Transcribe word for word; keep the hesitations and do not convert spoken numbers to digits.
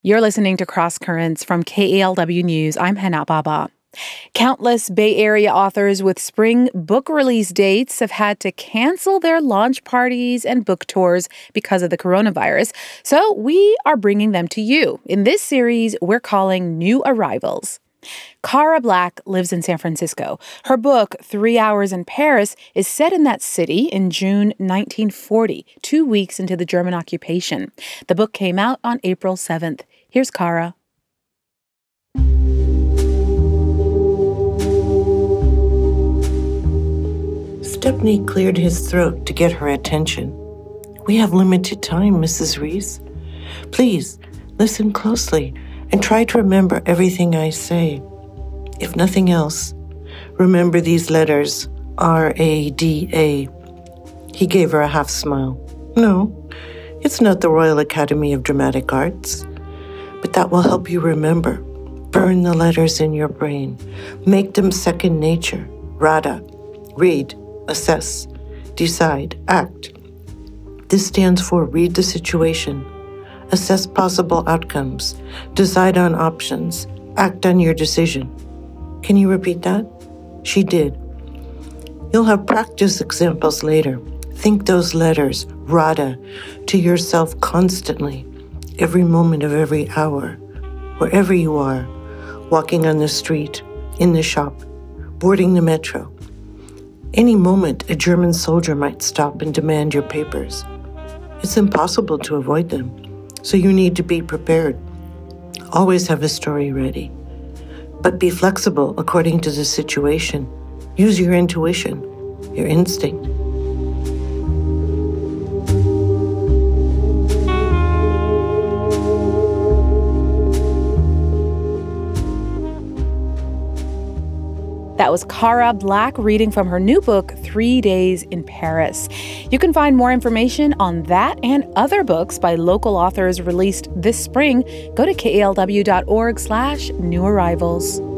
You're listening to Cross Currents from K A L W News. I'm Hana Baba. Countless Bay Area authors with spring book release dates have had to cancel their launch parties and book tours because of the coronavirus. So we are bringing them to you. In this series, we're calling New Arrivals. Cara Black lives in San Francisco. Her book, Three Hours in Paris, is set in that city in June nineteen forty, two weeks into the German occupation. The book came out on April seventh. Here's Cara. Stepney cleared his throat to get her attention. "We have limited time, Missus Reese. Please, listen closely and try to remember everything I say. If nothing else, remember these letters, R A D A. He gave her a half smile. "No, it's not the Royal Academy of Dramatic Arts. But that will help you remember. Burn the letters in your brain. Make them second nature. RADA. Read, assess, decide, act. This stands for read the situation. Assess possible outcomes. Decide on options. Act on your decision." Can you repeat that? She did. You'll have practice examples later. Think those letters, RADA, to yourself constantly, every moment of every hour, wherever you are, walking on the street, in the shop, boarding the metro. Any moment, a German soldier might stop and demand your papers. It's impossible to avoid them, so you need to be prepared. Always have a story ready. But be flexible according to the situation. Use your intuition, your instinct. That was Cara Black reading from her new book, Three Days in Paris. You can find more information on that and other books by local authors released this spring. Go to K A L W dot org slash new arrivals.